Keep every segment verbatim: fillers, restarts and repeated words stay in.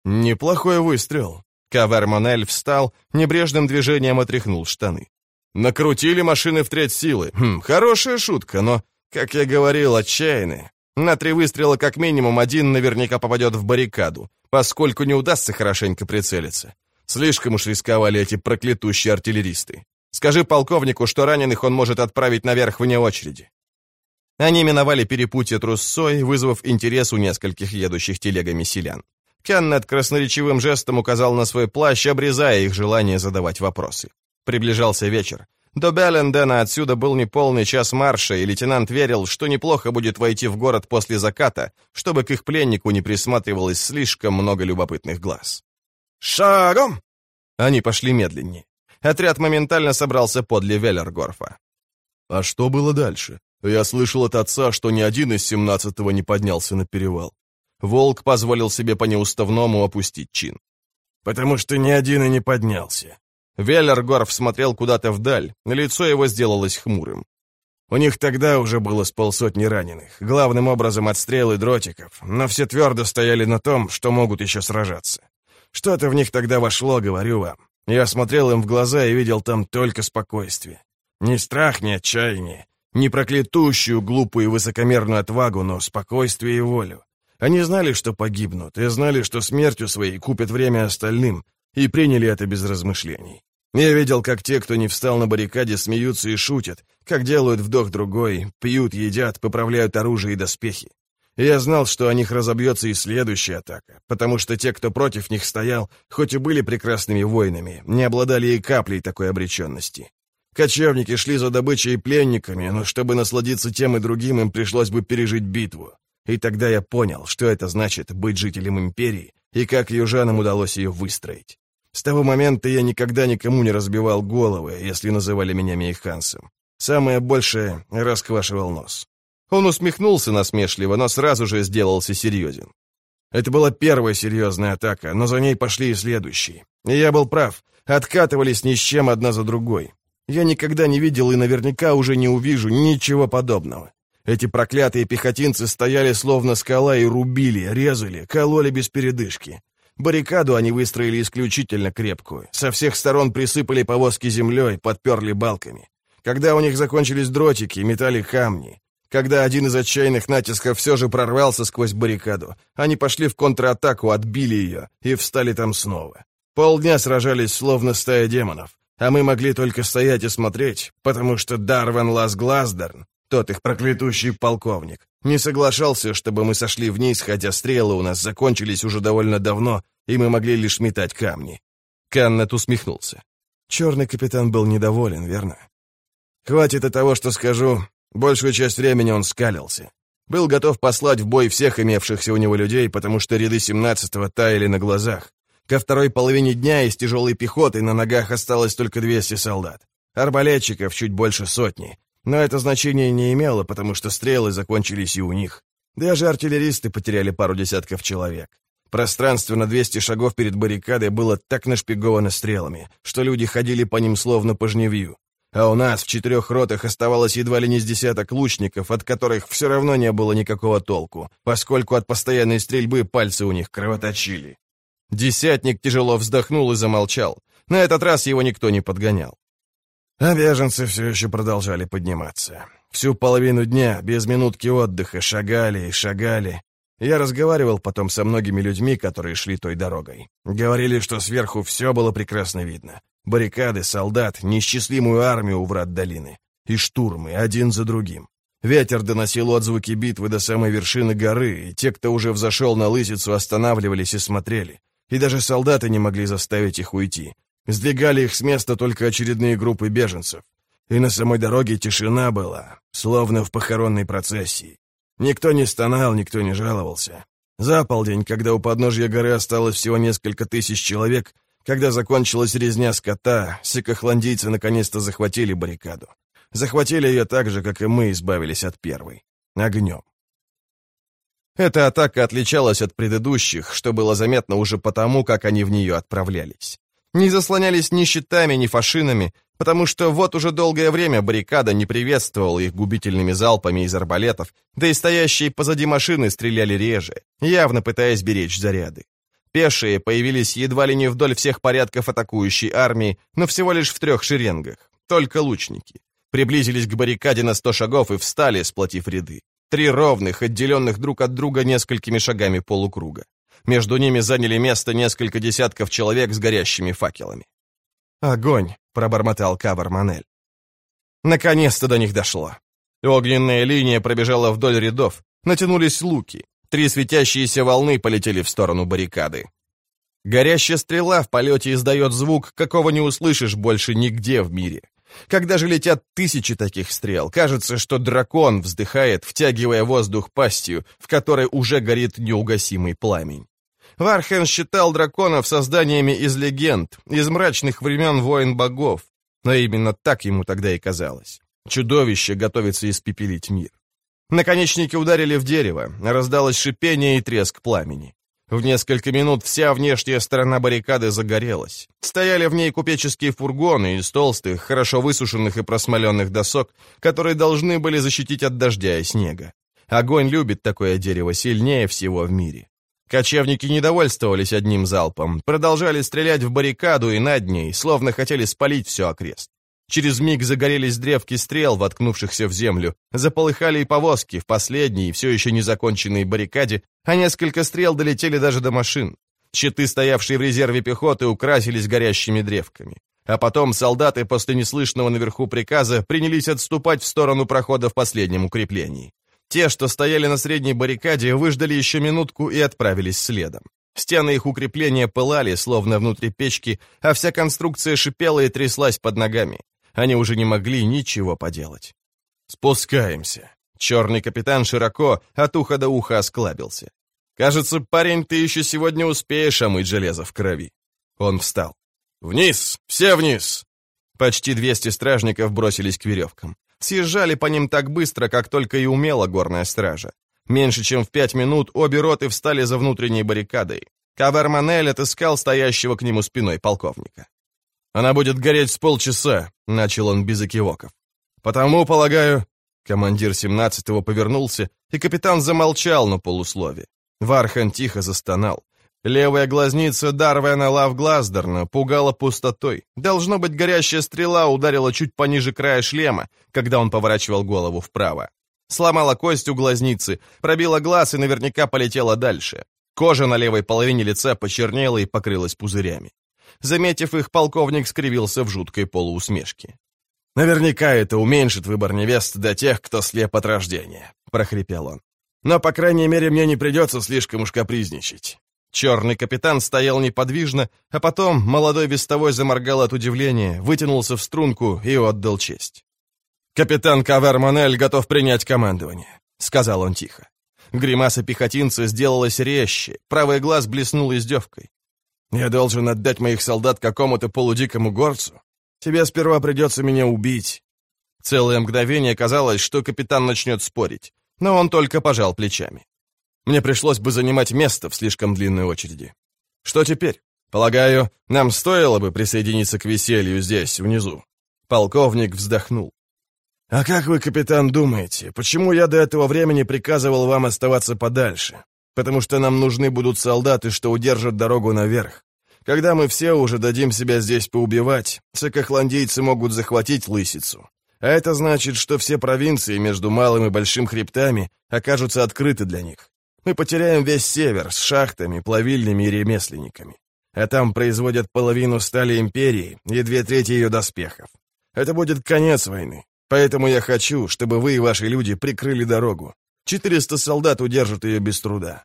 «Неплохой выстрел». Кавер Монель встал, небрежным движением отряхнул штаны. «Накрутили машины в треть силы. Хм, хорошая шутка, но, как я говорил, отчаянные. На три выстрела как минимум один наверняка попадет в баррикаду, поскольку не удастся хорошенько прицелиться. Слишком уж рисковали эти проклятущие артиллеристы. Скажи полковнику, что раненых он может отправить наверх вне очереди». Они миновали перепутье Труссой, вызвав интерес у нескольких едущих телегами селян. Кеннет красноречивым жестом указал на свой плащ, обрезая их желание задавать вопросы. Приближался вечер. До Беллендена отсюда был неполный час марша, и лейтенант верил, что неплохо будет войти в город после заката, чтобы к их пленнику не присматривалось слишком много любопытных глаз. «Шагом!» Они пошли медленнее. Отряд моментально собрался подле Веллергорфа. «А что было дальше? Я слышал от отца, что ни один из семнадцатого не поднялся на перевал». Волк позволил себе по-неуставному опустить чин. «Потому что ни один и не поднялся». Веллергорф смотрел куда-то вдаль, лицо его сделалось хмурым. «У них тогда уже было с полсотни раненых, главным образом от стрел и дротиков, но все твердо стояли на том, что могут еще сражаться. Что-то в них тогда вошло, говорю вам. Я смотрел им в глаза и видел там только спокойствие. Ни страх, ни отчаяние, ни проклятущую, глупую и высокомерную отвагу, но спокойствие и волю. Они знали, что погибнут, и знали, что смертью своей купят время остальным, и приняли это без размышлений. Я видел, как те, кто не встал на баррикаде, смеются и шутят, как делают вдох другой, пьют, едят, поправляют оружие и доспехи. И я знал, что о них разобьется и следующая атака, потому что те, кто против них стоял, хоть и были прекрасными воинами, не обладали и каплей такой обреченности. Кочевники шли за добычей и пленниками, но чтобы насладиться тем и другим, им пришлось бы пережить битву. И тогда я понял, что это значит быть жителем империи, и как южанам удалось ее выстроить. С того момента я никогда никому не разбивал головы, если называли меня мейхансом. Самое большее — расквашивал нос. Он усмехнулся насмешливо, но сразу же сделался серьезен. Это была первая серьезная атака, но за ней пошли и следующие. И я был прав, откатывались ни с чем одна за другой. Я никогда не видел и наверняка уже не увижу ничего подобного. Эти проклятые пехотинцы стояли словно скала и рубили, резали, кололи без передышки. Баррикаду они выстроили исключительно крепкую. Со всех сторон присыпали повозки землей, подперли балками. Когда у них закончились дротики, метали камни. Когда один из отчаянных натисков все же прорвался сквозь баррикаду, они пошли в контратаку, отбили ее и встали там снова. Полдня сражались словно стая демонов, а мы могли только стоять и смотреть, потому что Дарван Лас Глаздерн, тот их проклятущий полковник, не соглашался, чтобы мы сошли вниз, хотя стрелы у нас закончились уже довольно давно, и мы могли лишь метать камни. Каннет усмехнулся. Черный капитан был недоволен, верно? Хватит и того, что скажу. Большую часть времени он скалился. Был готов послать в бой всех имевшихся у него людей, потому что ряды семнадцатого таяли на глазах. Ко второй половине дня из тяжелой пехоты на ногах осталось только двести солдат. Арбалетчиков чуть больше сотни. Но это значение не имело, потому что стрелы закончились и у них. Даже артиллеристы потеряли пару десятков человек. Пространство на двести шагов перед баррикадой было так нашпиговано стрелами, что люди ходили по ним словно по жневью. А у нас в четырех ротах оставалось едва ли не с десяток лучников, от которых все равно не было никакого толку, поскольку от постоянной стрельбы пальцы у них кровоточили. Десятник тяжело вздохнул и замолчал. На этот раз его никто не подгонял. А беженцы все еще продолжали подниматься. Всю половину дня, без минутки отдыха, шагали и шагали. Я разговаривал потом со многими людьми, которые шли той дорогой. Говорили, что сверху все было прекрасно видно. Баррикады, солдат, неисчислимую армию у врат долины. И штурмы, один за другим. Ветер доносил отзвуки битвы до самой вершины горы, и те, кто уже взошел на лысицу, останавливались и смотрели. И даже солдаты не могли заставить их уйти. Сдвигали их с места только очередные группы беженцев. И на самой дороге тишина была, словно в похоронной процессии. Никто не стонал, никто не жаловался. За полдень, когда у подножья горы осталось всего несколько тысяч человек, когда закончилась резня скота, сикохландийцы наконец-то захватили баррикаду. Захватили ее так же, как и мы избавились от первой. Огнем. Эта атака отличалась от предыдущих, что было заметно уже потому, как они в нее отправлялись. Не заслонялись ни щитами, ни фашинами, потому что вот уже долгое время баррикада не приветствовала их губительными залпами из арбалетов, да и стоящие позади машины стреляли реже, явно пытаясь беречь заряды. Пешие появились едва ли не вдоль всех порядков атакующей армии, но всего лишь в трех шеренгах. Только лучники. Приблизились к баррикаде на сто шагов и встали, сплотив ряды. Три ровных, отделенных друг от друга несколькими шагами полукруга. Между ними заняли место несколько десятков человек с горящими факелами. «Огонь!» — пробормотал Кавер-Манель. Наконец-то до них дошло. Огненная линия пробежала вдоль рядов, натянулись луки. Три светящиеся волны полетели в сторону баррикады. Горящая стрела в полете издает звук, какого не услышишь больше нигде в мире. Когда же летят тысячи таких стрел, кажется, что дракон вздыхает, втягивая воздух пастью, в которой уже горит неугасимый пламень. Вархен считал драконов созданиями из легенд, из мрачных времен войн богов, но именно так ему тогда и казалось. Чудовище готовится испепелить мир. Наконечники ударили в дерево, раздалось шипение и треск пламени. В несколько минут вся внешняя сторона баррикады загорелась. Стояли в ней купеческие фургоны из толстых, хорошо высушенных и просмоленных досок, которые должны были защитить от дождя и снега. Огонь любит такое дерево сильнее всего в мире. Кочевники не довольствовались одним залпом, продолжали стрелять в баррикаду и над ней, словно хотели спалить все окрест. Через миг загорелись древки стрел, воткнувшихся в землю, заполыхали и повозки в последней, все еще не законченной баррикаде, а несколько стрел долетели даже до машин. Щиты, стоявшие в резерве пехоты, украсились горящими древками. А потом солдаты после неслышного наверху приказа принялись отступать в сторону прохода в последнем укреплении. Те, что стояли на средней баррикаде, выждали еще минутку и отправились следом. Стены их укрепления пылали, словно внутри печки, а вся конструкция шипела и тряслась под ногами. Они уже не могли ничего поделать. «Спускаемся». Черный капитан широко от уха до уха осклабился. «Кажется, парень, ты еще сегодня успеешь омыть железо в крови». Он встал. «Вниз! Все вниз!» Почти двести стражников бросились к веревкам. Съезжали по ним так быстро, как только и умела горная стража. Меньше чем в пять минут обе роты встали за внутренней баррикадой. Кавер-Манель отыскал стоящего к нему спиной полковника. «Она будет гореть с полчаса», — начал он без экивоков. «Потому, полагаю...» Командир семнадцатого повернулся, и капитан замолчал на полуслове. Вархан тихо застонал. Левая глазница Дарвена Лавглаздерна пугала пустотой. Должно быть, горящая стрела ударила чуть пониже края шлема, когда он поворачивал голову вправо. Сломала кость у глазницы, пробила глаз и наверняка полетела дальше. Кожа на левой половине лица почернела и покрылась пузырями. Заметив их, полковник скривился в жуткой полуусмешке. «Наверняка это уменьшит выбор невест до тех, кто слеп от рождения», — прохрипел он. «Но, по крайней мере, мне не придется слишком уж капризничать». Черный капитан стоял неподвижно, а потом молодой вестовой заморгал от удивления, вытянулся в струнку и отдал честь. «Капитан Кавер-Манель готов принять командование», — сказал он тихо. Гримаса пехотинца сделалась резче, правый глаз блеснул издевкой. «Я должен отдать моих солдат какому-то полудикому горцу? Тебе сперва придется меня убить». Целое мгновение казалось, что капитан начнет спорить, но он только пожал плечами. «Мне пришлось бы занимать место в слишком длинной очереди. Что теперь? Полагаю, нам стоило бы присоединиться к веселью здесь, внизу». Полковник вздохнул. «А как вы, капитан, думаете, почему я до этого времени приказывал вам оставаться подальше? Потому что нам нужны будут солдаты, что удержат дорогу наверх. Когда мы все уже дадим себя здесь поубивать, цикохландийцы могут захватить Лысицу. А это значит, что все провинции между Малым и Большим хребтами окажутся открыты для них. Мы потеряем весь север с шахтами, плавильнями и ремесленниками. А там производят половину стали империи и две трети ее доспехов. Это будет конец войны. Поэтому я хочу, чтобы вы и ваши люди прикрыли дорогу. Четыреста солдат удержат ее без труда».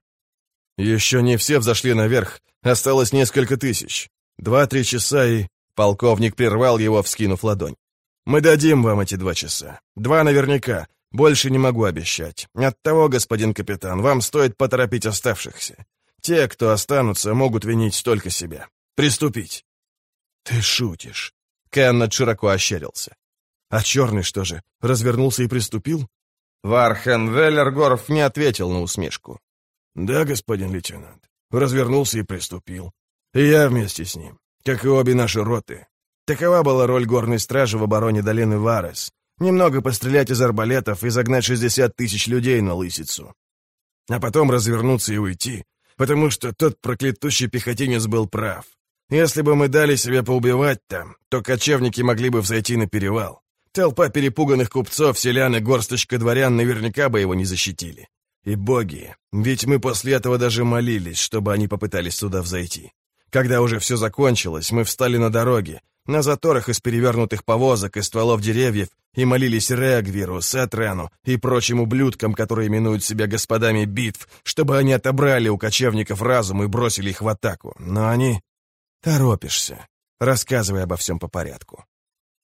«Еще не все взошли наверх. Осталось несколько тысяч. Два-три часа и...» Полковник прервал его, вскинув ладонь. «Мы дадим вам эти два часа. Два наверняка. Больше не могу обещать. Оттого, господин капитан, вам стоит поторопить оставшихся. Те, кто останутся, могут винить только себя. Приступить». «Ты шутишь». Кеннет широко ощерился. «А черный что же, развернулся и приступил?» Вархан Веллергорф не ответил на усмешку. «Да, господин лейтенант, развернулся и приступил. И я вместе с ним, как и обе наши роты. Такова была роль горной стражи в обороне долины Варес. Немного пострелять из арбалетов и загнать шестьдесят тысяч людей на Лысицу. А потом развернуться и уйти. потому что тот проклятущий пехотинец был прав. Если бы мы дали себе поубивать там, то кочевники могли бы взойти на перевал. Толпа перепуганных купцов, селян и горсточка дворян наверняка бы его не защитили. И боги, ведь мы после этого даже молились, чтобы они попытались сюда взойти. Когда уже все закончилось, мы встали на дороге, на заторах из перевернутых повозок и стволов деревьев, и молились Регвиру, Сетрену и прочим ублюдкам, которые именуют себя господами битв, чтобы они отобрали у кочевников разум и бросили их в атаку. Но они... Торопишься. Рассказывай обо всем по порядку.